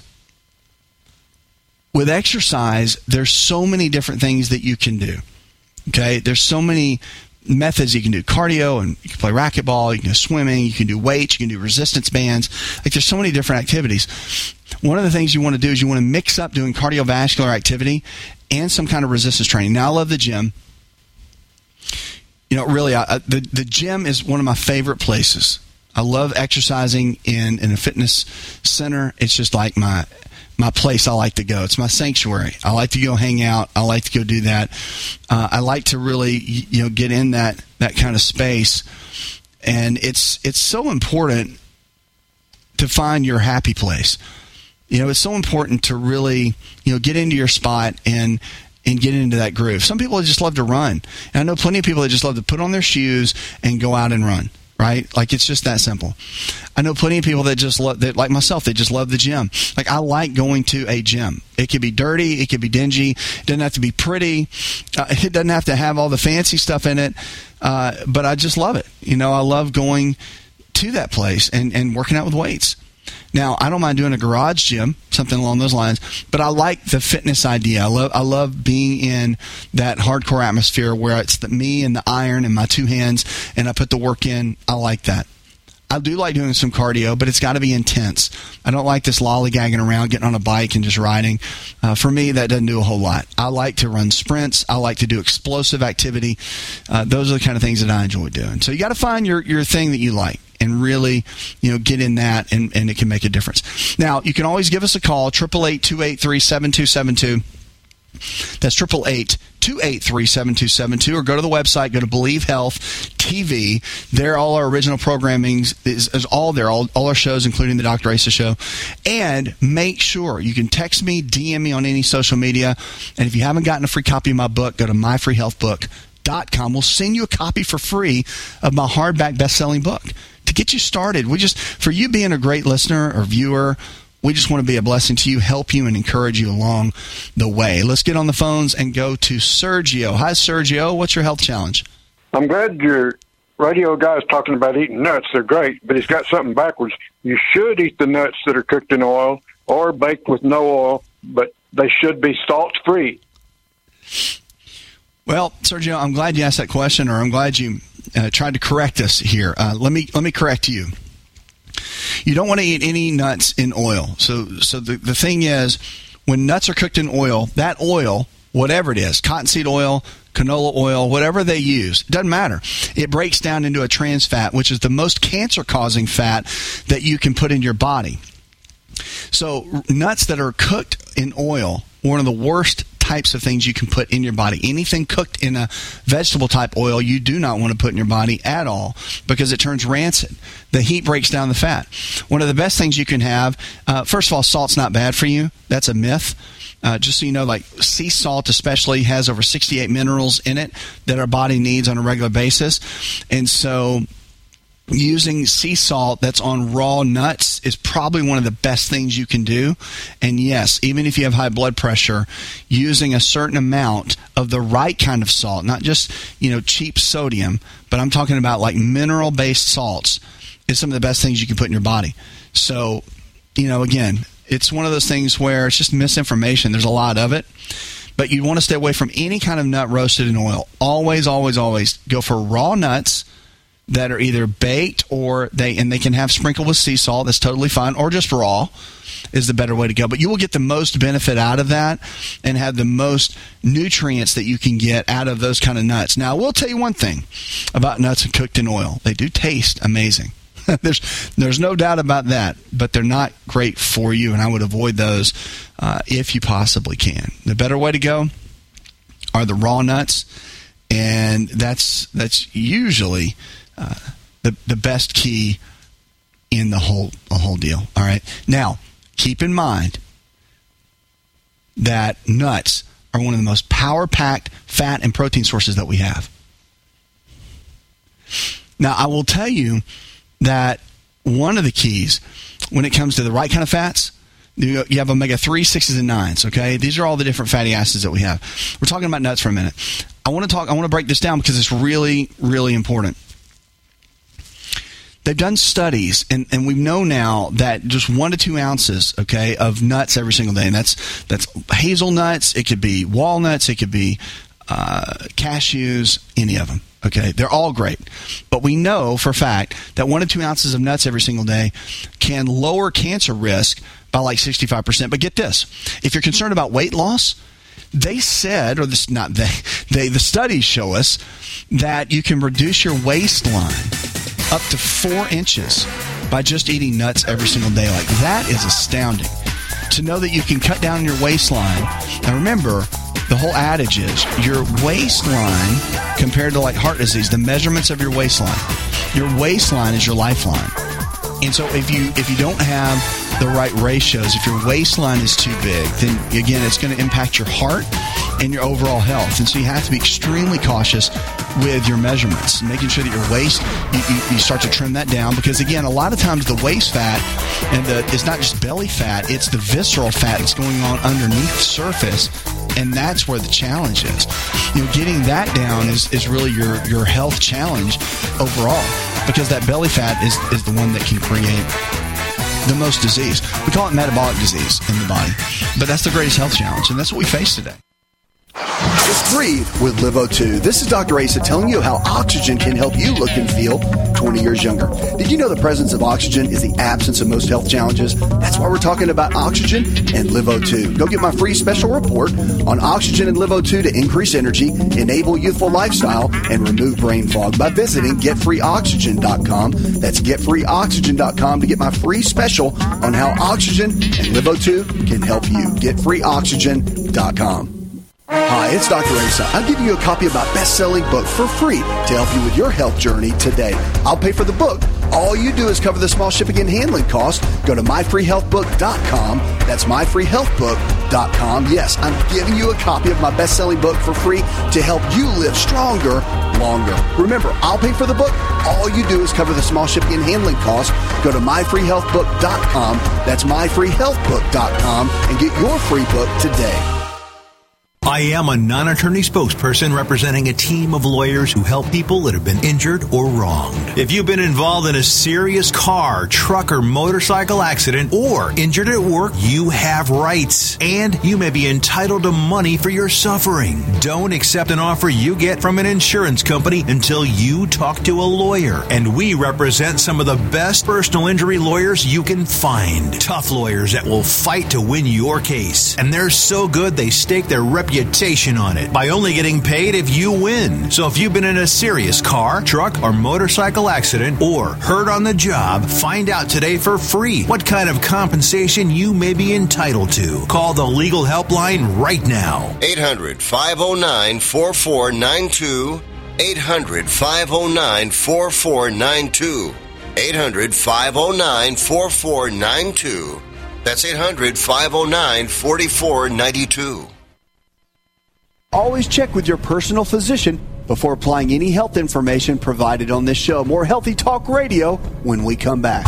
With exercise, there's so many different things that you can do, okay? There's so many methods you can do. Cardio, and you can play racquetball, you can do swimming, you can do weights, you can do resistance bands. Like, there's so many different activities. One of the things you want to do is you want to mix up doing cardiovascular activity and some kind of resistance training. Now, I love the gym. You know, really, I, the, the gym is one of my favorite places. I love exercising in, in a fitness center. It's just like my my place I like to go. It's my sanctuary. I like to go hang out. I like to go do that. Uh, I like to really, you know, get in that, that kind of space. And it's it's so important to find your happy place. You know, it's so important to really, you know, get into your spot and and get into that groove. Some people just love to run. And I know plenty of people that just love to put on their shoes and go out and run, right? Like, it's just that simple. I know plenty of people that just love, that, like myself, they just love the gym. Like, I like going to a gym. It could be dirty. It could be dingy. It doesn't have to be pretty. Uh, it doesn't have to have all the fancy stuff in it. Uh, but I just love it. You know, I love going to that place and, and working out with weights. Now, I don't mind doing a garage gym, something along those lines, but I like the fitness idea. I love I love being in that hardcore atmosphere where it's the, me and the iron and my two hands, and I put the work in. I like that. I do like doing some cardio, but it's got to be intense. I don't like this lollygagging around, getting on a bike and just riding. Uh, for me, that doesn't do a whole lot. I like to run sprints. I like to do explosive activity. Uh, those are the kind of things that I enjoy doing. So you got to find your, your thing that you like and really, you know, get in that, and, and it can make a difference. Now, you can always give us a call, eight eight eight, two eight three, seven two seven two. That's eight eight eight, two eight three, seven two seven two, or go to the website, go to Believe Health T V. There, all our original programming is, is all there, all, all our shows, including the Doctor Asa Show. And make sure you can text me, D M me on any social media. And if you haven't gotten a free copy of my book, go to my free health book dot com. We'll send you a copy for free of my hardback best-selling book to get you started. We just, for you being a great listener or viewer, we just want to be a blessing to you, help you, and encourage you along the way. Let's get on the phones and go to Sergio. Hi, Sergio. What's your health challenge? I'm glad your radio guy's talking about eating nuts. They're great, but he's got something backwards. You should eat the nuts that are cooked in oil or baked with no oil, but they should be salt-free. Well, Sergio, I'm glad you asked that question, or I'm glad you uh, tried to correct us here. Uh, let me let me correct you. You don't want to eat any nuts in oil. So so the, the thing is, when nuts are cooked in oil, that oil, whatever it is, cottonseed oil, canola oil, whatever they use, it doesn't matter. It breaks down into a trans fat, which is the most cancer-causing fat that you can put in your body. So nuts that are cooked in oil, one of the worst types of things you can put in your body. Anything cooked in a vegetable type oil you do not want to put in your body at all, because it turns rancid. The heat breaks down the fat. One of the best things you can have, uh, first of all, salt's not bad for you. That's a myth. Uh, just so you know, like sea salt especially has over sixty-eight minerals in it that our body needs on a regular basis. And so using sea salt that's on raw nuts is probably one of the best things you can do. And yes, even if you have high blood pressure, using a certain amount of the right kind of salt, not just, you know, cheap sodium, but I'm talking about like mineral-based salts, is some of the best things you can put in your body. So, you know, again, it's one of those things where it's just misinformation. There's a lot of it. But you want to stay away from any kind of nut roasted in oil. Always, always, always go for raw nuts that are either baked or they, and they can have sprinkled with sea salt. That's totally fine. Or just raw is the better way to go. But you will get the most benefit out of that and have the most nutrients that you can get out of those kind of nuts. Now, I will tell you one thing about nuts cooked in oil. They do taste amazing. there's there's no doubt about that. But they're not great for you, and I would avoid those uh, if you possibly can. The better way to go are the raw nuts, and that's that's usually Uh, the the best key in the whole the whole deal. All right. Now, keep in mind that nuts are one of the most power-packed fat and protein sources that we have. Now, I will tell you that one of the keys when it comes to the right kind of fats, you have omega three, sixes, and nines, okay? These are all the different fatty acids that we have. We're talking about nuts for a minute. I want to talk I want to break this down because it's really, really important. They've done studies, and, and we know now that just one to two ounces, okay, of nuts every single day, and that's that's hazelnuts, it could be walnuts, it could be uh, cashews, any of them, okay? They're all great. But we know for a fact that one to two ounces of nuts every single day can lower cancer risk by like sixty-five percent. But get this, if you're concerned about weight loss, they said, or this not they, they the studies show us that you can reduce your waistline up to four inches by just eating nuts every single day. Like, that is astounding. To know that you can cut down your waistline. Now remember, the whole adage is your waistline compared to like heart disease, the measurements of your waistline. Your waistline is your lifeline. And so if you if you don't have the right ratios, if your waistline is too big, then again, it's going to impact your heart and your overall health. And so you have to be extremely cautious with your measurements, making sure that your waist, you, you, you start to trim that down. Because again, a lot of times the waist fat, and the, it's not just belly fat, it's the visceral fat that's going on underneath the surface. And that's where the challenge is. You know, getting that down is, is really your, your health challenge overall, because that belly fat is, is the one that can create the most disease. We call it metabolic disease in the body, but that's the greatest health challenge, and that's what we face today. This Breathe with Live O two. This is Doctor Asa telling you how oxygen can help you look and feel twenty years younger. Did you know the presence of oxygen is the absence of most health challenges? That's why we're talking about oxygen and Live O two. Go get my free special report on oxygen and Live O two to increase energy, enable youthful lifestyle, and remove brain fog by visiting get free oxygen dot com. That's get free oxygen dot com to get my free special on how oxygen and Live O two can help you. get free oxygen dot com. Hi, it's Doctor Asa. I'll give you a copy of my best-selling book for free to help you with your health journey today. I'll pay for the book. All you do is cover the small shipping and handling cost. Go to my free health book dot com. That's my free health book dot com. Yes, I'm giving you a copy of my best-selling book for free to help you live stronger, longer. Remember, I'll pay for the book. All you do is cover the small shipping and handling cost. Go to my free health book dot com. That's my free health book dot com and get your free book today. I am a non-attorney spokesperson representing a team of lawyers who help people that have been injured or wronged. If you've been involved in a serious car, truck, or motorcycle accident or injured at work, you have rights, and you may be entitled to money for your suffering. Don't accept an offer you get from an insurance company until you talk to a lawyer. And we represent some of the best personal injury lawyers you can find. Tough lawyers that will fight to win your case. And they're so good they stake their reputation on it by only getting paid if you win. So if you've been in a serious car, truck, or motorcycle accident or hurt on the job, find out today for free what kind of compensation you may be entitled to. Call the legal helpline right now. eight hundred, five oh nine, four four nine two. eight hundred, five oh nine, four four nine two. eight hundred, five oh nine, four four nine two. That's eight hundred, five oh nine, four four nine two. Always check with your personal physician before applying any health information provided on this show. More Healthy Talk Radio when we come back.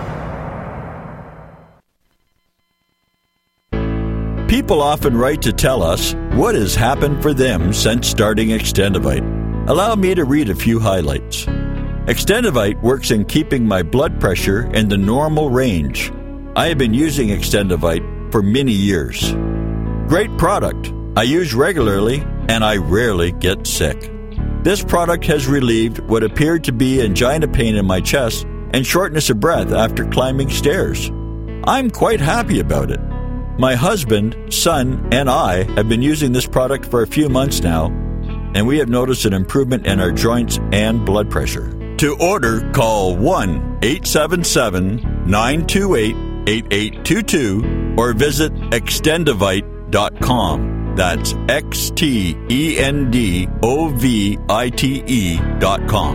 People often write to tell us what has happened for them since starting Extendivite. Allow me to read a few highlights. Extendivite works in keeping my blood pressure in the normal range. I have been using Extendivite for many years. Great product. I use regularly, and I rarely get sick. This product has relieved what appeared to be angina pain in my chest and shortness of breath after climbing stairs. I'm quite happy about it. My husband, son, and I have been using this product for a few months now, and we have noticed an improvement in our joints and blood pressure. To order, call one eight seven seven, nine two eight, eight eight two two or visit extendivite dot com. That's X T E N D O V I T E dot com.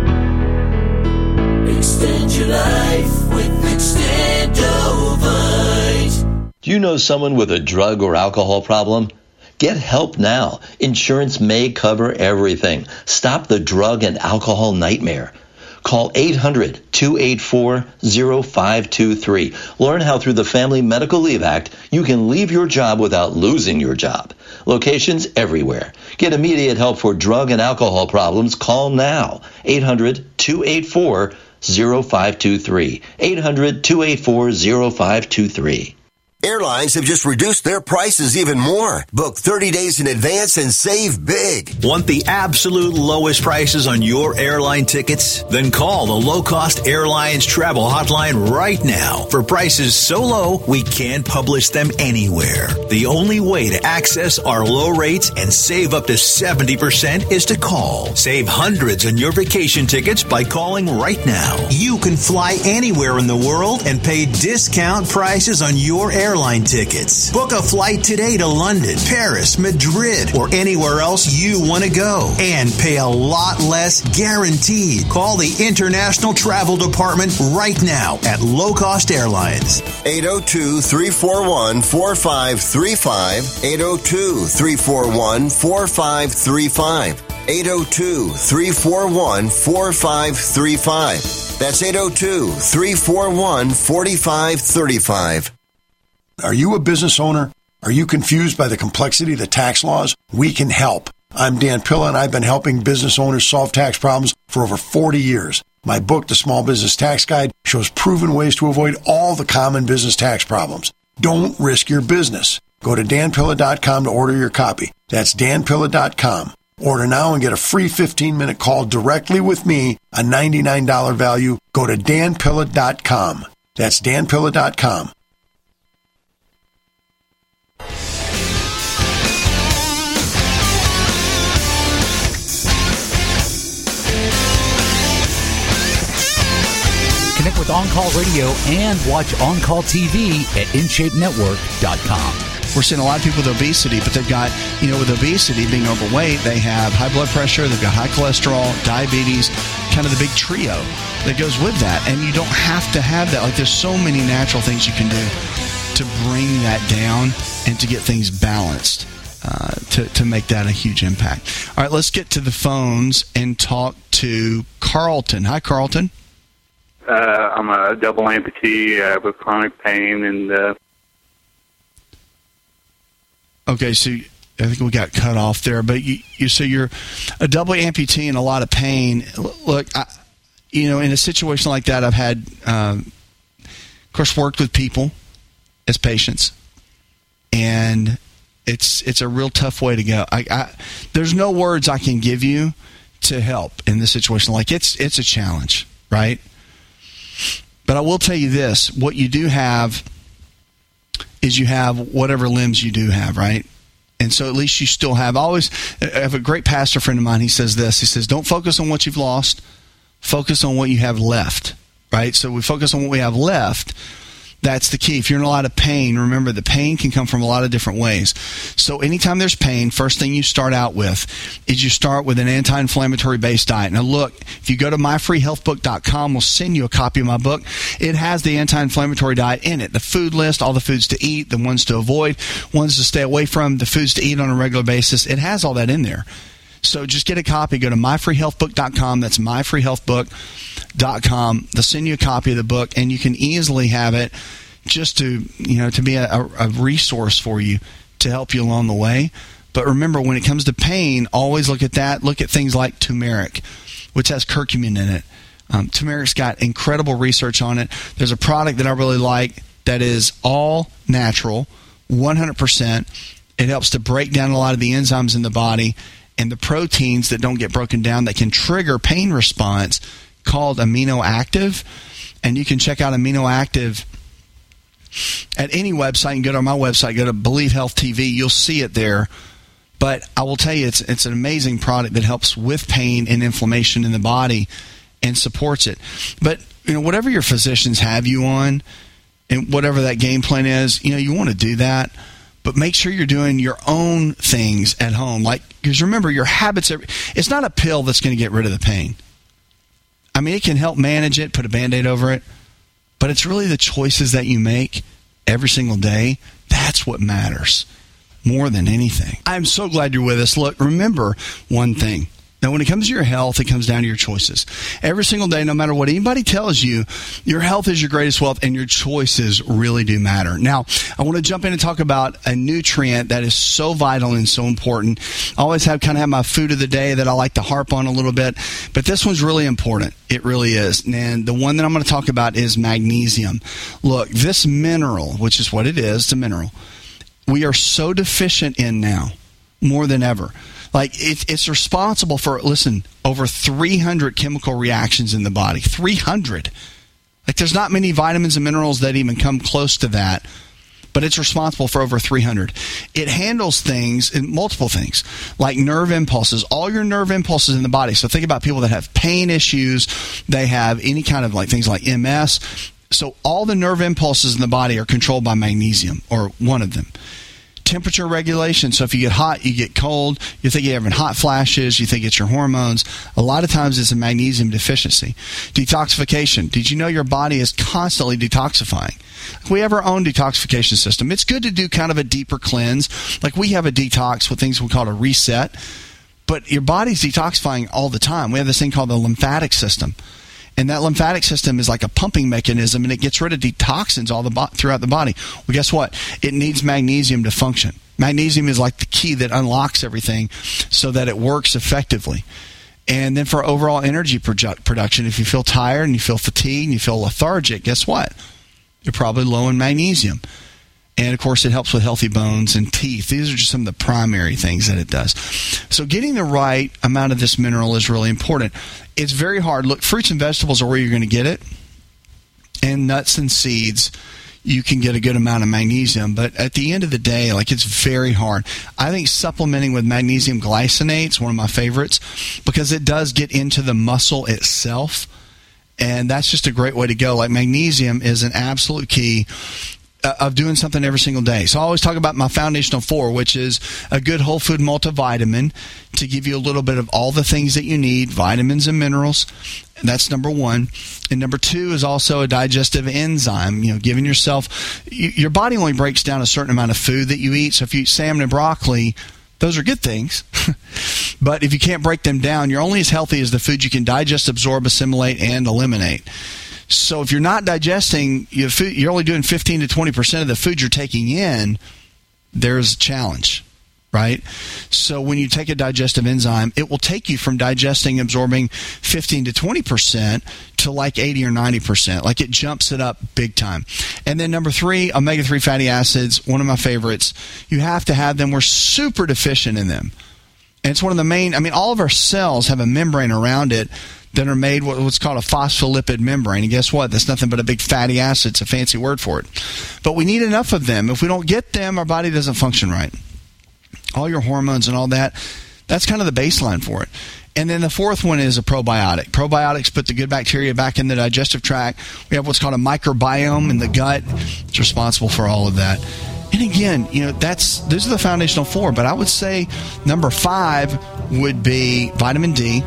Extend your life with Extendovite. Do you know someone with a drug or alcohol problem? Get help now. Insurance may cover everything. Stop the drug and alcohol nightmare. Call eight hundred, two eight four, oh five two three. Learn how through the Family Medical Leave Act you can leave your job without losing your job. Locations everywhere. Get immediate help for drug and alcohol problems. Call now. eight hundred, two eight four, oh five two three. eight hundred, two eight four, oh five two three. Airlines have just reduced their prices even more. Book thirty days in advance and save big. Want the absolute lowest prices on your airline tickets? Then call the Low Cost Airlines Travel Hotline right now. For prices so low, we can't publish them anywhere. The only way to access our low rates and save up to seventy percent is to call. Save hundreds on your vacation tickets by calling right now. You can fly anywhere in the world and pay discount prices on your airline Airline tickets. Book a flight today to London, Paris, Madrid, or anywhere else you want to go and pay a lot less guaranteed. Call the International Travel Department right now at Low Cost Airlines. eight oh two, three four one, four five three five. eight oh two, three four one, four five three five. eight oh two, three four one, four five three five. That's eight oh two, three four one, four five three five. Are you a business owner? Are you confused by the complexity of the tax laws? We can help. I'm Dan Pilla, and I've been helping business owners solve tax problems for over forty years. My book, The Small Business Tax Guide, shows proven ways to avoid all the common business tax problems. Don't risk your business. Go to dan pilla dot com to order your copy. That's dan pilla dot com. Order now and get a free fifteen-minute call directly with me, a ninety-nine dollars value. Go to dan pilla dot com. That's dan pilla dot com. Connect with On Call Radio and watch On Call T V at in shape network dot com. We're seeing a lot of people with obesity, but they've got, you know, with obesity, being overweight, they have high blood pressure, they've got high cholesterol, diabetes, kind of the big trio that goes with that. And you don't have to have that. Like, there's so many natural things you can do to bring that down and to get things balanced, uh, to, to make that a huge impact. All right, let's get to the phones and talk to Carlton. Hi, Carlton. Uh, I'm a double amputee uh, with chronic pain, and uh, okay, so I think we got cut off there. But you, you so you're a double amputee and a lot of pain. Look, I, you know, in a situation like that, I've had, um, of course, worked with people as patients, and it's it's a real tough way to go. I, I there's no words I can give you to help in this situation. Like, it's it's a challenge, right? But I will tell you this, what you do have is you have whatever limbs you do have, right? And so at least you still have, I always, I have a great pastor friend of mine, he says this, he says, don't focus on what you've lost, focus on what you have left, right? So we focus on what we have left. That's the key. If you're in a lot of pain, remember the pain can come from a lot of different ways. So anytime there's pain, first thing you start out with is you start with an anti-inflammatory based diet. Now look, if you go to my free health book dot com, we'll send you a copy of my book. It has the anti-inflammatory diet in it, the food list, all the foods to eat, the ones to avoid, ones to stay away from, the foods to eat on a regular basis. It has all that in there. So just get a copy. Go to my free health book dot com. That's my free health book dot com. They'll send you a copy of the book, and you can easily have it just to, you know, to be a, a resource for you to help you along the way. But remember, when it comes to pain, always look at that. Look at things like turmeric, which has curcumin in it. Um, turmeric's got incredible research on it. There's a product that I really like that is all natural, one hundred percent. It helps to break down a lot of the enzymes in the body and the proteins that don't get broken down that can trigger pain response, called Amino Active. And you can check out Amino Active at any website. You can go to my website, go to Believe Health T V. You'll see it there. But I will tell you, it's it's an amazing product that helps with pain and inflammation in the body and supports it. But, you know, whatever your physicians have you on and whatever that game plan is, you know, you want to do that. But make sure you're doing your own things at home. Like, because remember, your habits are, it's not a pill that's going to get rid of the pain. I mean, it can help manage it, put a Band-Aid over it. But it's really the choices that you make every single day. That's what matters more than anything. I'm so glad you're with us. Look, remember one thing. Now, when it comes to your health, it comes down to your choices. Every single day, no matter what anybody tells you, your health is your greatest wealth, and your choices really do matter. Now, I want to jump in and talk about a nutrient that is so vital and so important. I always have kind of have my food of the day that I like to harp on a little bit, but this one's really important. It really is. And the one that I'm going to talk about is magnesium. Look, this mineral, which is what it is, it's a mineral, we are so deficient in now, more than ever. Like, it, it's responsible for, listen, over three hundred chemical reactions in the body. three hundred. Like, there's not many vitamins and minerals that even come close to that, but it's responsible for over three hundred. It handles things, multiple things, like nerve impulses, all your nerve impulses in the body. So think about people that have pain issues, they have any kind of, like, things like M S. So all the nerve impulses in the body are controlled by magnesium, or one of them. Temperature regulation. So if you get hot, you get cold, you think you're having hot flashes, you think it's your hormones. A lot of times it's a magnesium deficiency. Detoxification. Did you know your body is constantly detoxifying? We have our own detoxification system. It's good to do kind of a deeper cleanse. Like, we have a detox with things we call a reset, but your body's detoxifying all the time. We have this thing called the lymphatic system. And that lymphatic system is like a pumping mechanism, and it gets rid of toxins all the bo- throughout the body. Well, guess what? It needs magnesium to function. Magnesium is like the key that unlocks everything so that it works effectively. And then for overall energy produ- production, if you feel tired and you feel fatigued and you feel lethargic, guess what? You're probably low in magnesium. And, of course, it helps with healthy bones and teeth. These are just some of the primary things that it does. So getting the right amount of this mineral is really important. It's very hard. Look, fruits and vegetables are where you're going to get it. And nuts and seeds, you can get a good amount of magnesium. But at the end of the day, like, it's very hard. I think supplementing with magnesium glycinate is one of my favorites because it does get into the muscle itself. And that's just a great way to go. Like, magnesium is an absolute key of doing something every single day. So I always talk about my foundational four, which is a good whole food multivitamin to give you a little bit of all the things that you need, vitamins and minerals. And that's number one. And number two is also a digestive enzyme, you know, giving yourself, your body only breaks down a certain amount of food that you eat. So if you eat salmon and broccoli, those are good things. But if you can't break them down, you're only as healthy as the food you can digest, absorb, assimilate, and eliminate. So if you're not digesting, you're only doing fifteen to twenty percent of the food you're taking in, there's a challenge, right? So when you take a digestive enzyme, it will take you from digesting, absorbing fifteen to twenty percent to like eighty or ninety percent. Like, it jumps it up big time. And then number three, omega three fatty acids, one of my favorites. You have to have them. We're super deficient in them. And it's one of the main, I mean, all of our cells have a membrane around it that are made what's called a phospholipid membrane. And guess what? That's nothing but a big fatty acid. It's a fancy word for it. But we need enough of them. If we don't get them, our body doesn't function right. All your hormones and all that, that's kind of the baseline for it. And then the fourth one is a probiotic. Probiotics put the good bacteria back in the digestive tract. We have what's called a microbiome in the gut. It's responsible for all of that. And again, you know, that's those are the foundational four. But I would say number five would be vitamin D.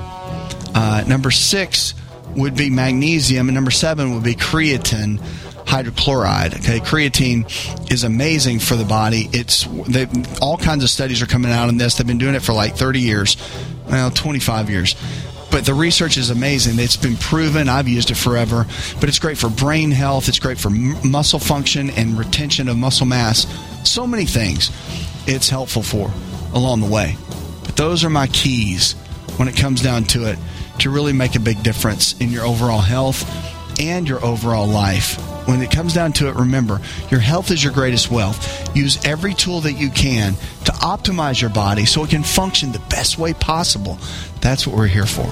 Uh, number six would be magnesium, and number seven would be creatine hydrochloride. Okay, creatine is amazing for the body. It's they, all kinds of studies are coming out on this. They've been doing it for like thirty years, well, twenty-five years. But the research is amazing. It's been proven. I've used it forever. But it's great for brain health. It's great for m- muscle function and retention of muscle mass. So many things it's helpful for along the way. But those are my keys when it comes down to it, to really make a big difference in your overall health and your overall life. When it comes down to it, remember, your health is your greatest wealth. Use every tool that you can to optimize your body so it can function the best way possible. That's what we're here for.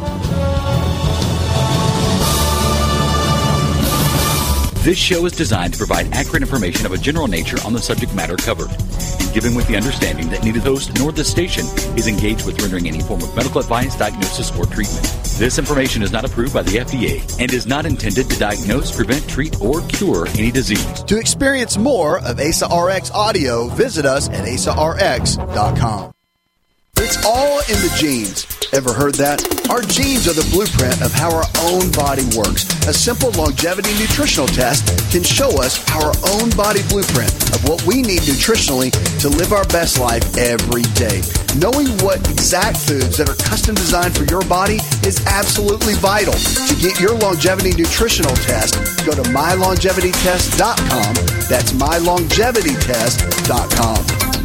This show is designed to provide accurate information of a general nature on the subject matter covered, and given with the understanding that neither host nor this station is engaged with rendering any form of medical advice, diagnosis, or treatment. This information is not approved by the F D A and is not intended to diagnose, prevent, treat, or cure any disease. To experience more of A S A R X audio, visit us at A S A R X dot com. It's all in the genes. Ever heard that? Our genes are the blueprint of how our own body works. A simple longevity nutritional test can show us our own body blueprint of what we need nutritionally to live our best life every day. Knowing what exact foods that are custom designed for your body is absolutely vital. To get your longevity nutritional test, go to my longevity test dot com. That's my longevity test dot com.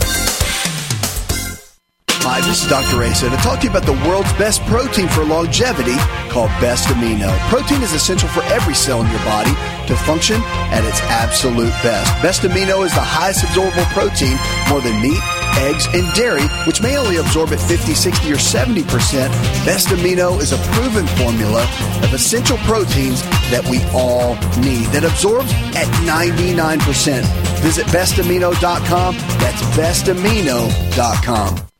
Hi, this is Doctor Asa to talk to you about the world's best protein for longevity called Best Amino. Protein is essential for every cell in your body to function at its absolute best. Best Amino is the highest absorbable protein, more than meat, eggs, and dairy, which may only absorb at fifty, sixty, or seventy percent. Best Amino is a proven formula of essential proteins that we all need that absorbs at ninety-nine percent. Visit best amino dot com. That's best amino dot com.